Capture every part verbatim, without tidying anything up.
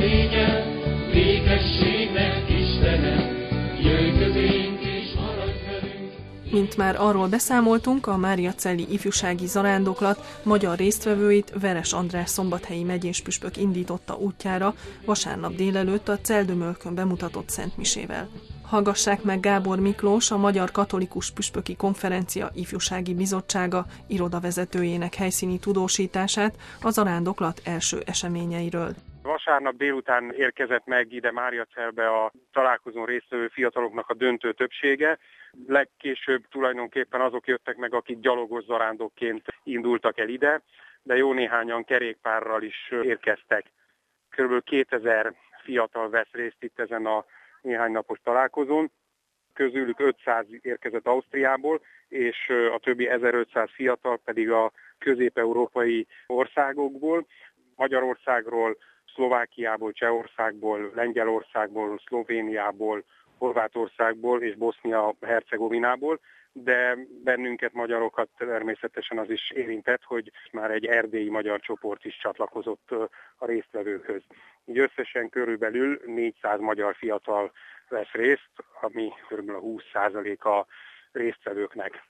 reménye, békességnek Istene, jöjj közénk és maradj velünk. Mint már arról beszámoltunk, a Máriacelli ifjúsági zarándoklat magyar résztvevőit Veres András szombathelyi megyés püspök indította útjára vasárnap délelőtt a Celdömölkön bemutatott szentmisével. Hallgassák meg Gábor Miklós, a Magyar Katolikus Püspöki Konferencia Ifjúsági Bizottsága irodavezetőjének helyszíni tudósítását a zarándoklat első eseményeiről. Vasárnap délután érkezett meg ide Máriacelbe a találkozón résztvevő fiataloknak a döntő többsége. Legkésőbb tulajdonképpen azok jöttek meg, akik gyalogos zarándokként indultak el ide, de jó néhányan kerékpárral is érkeztek. Körülbelül kétezer fiatal vesz részt itt ezen a néhány napos találkozón. Közülük ötszáz érkezett Ausztriából, és a többi ezerötszáz fiatal pedig a közép-európai országokból, Magyarországról, Szlovákiából, Csehországból, Lengyelországból, Szlovéniából, Horvátországból és Bosznia-Hercegovinából, de bennünket, magyarokat természetesen az is érintett, hogy már egy erdélyi magyar csoport is csatlakozott a résztvevőkhöz. Így összesen körülbelül négyszáz magyar fiatal vesz részt, ami körülbelül a húsz százaléka résztvevőknek.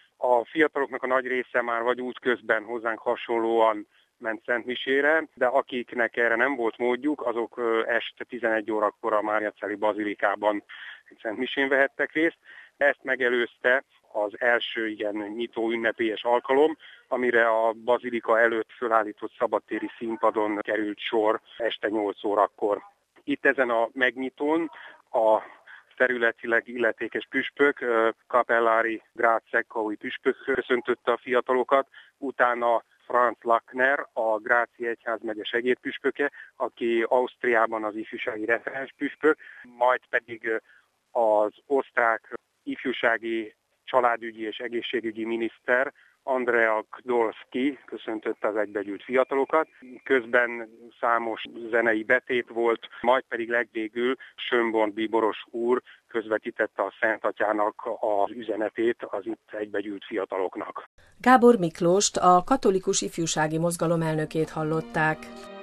A fiataloknak a nagy része már vagy útközben hozzánk hasonlóan ment szentmisére, de akiknek erre nem volt módjuk, azok este tizenegy órakor a Máriacelli bazilikában egy szentmisén vehettek részt. Ezt megelőzte az első ilyen nyitó ünnepélyes alkalom, amire a bazilika előtt fölállított szabadtéri színpadon került sor este nyolc órakor. Itt ezen a megnyitón a területileg illetékes püspök, Capellari Grácz Szekkaui püspök köszöntötte a fiatalokat, utána Franz Lackner, a Gráci egyházmegye segédpüspöke, aki Ausztriában az ifjúsági referens püspök, majd pedig az osztrák ifjúsági, családügyi és egészségügyi miniszter, Andrea Kdolski köszöntötte az egybegyűlt fiatalokat. Közben számos zenei betét volt, majd pedig legvégül Schönborn bíboros úr közvetítette a Szent Atyának az üzenetét az itt egybegyűlt fiataloknak. Gábor Miklóst, a Katolikus Ifjúsági Mozgalom elnökét hallották.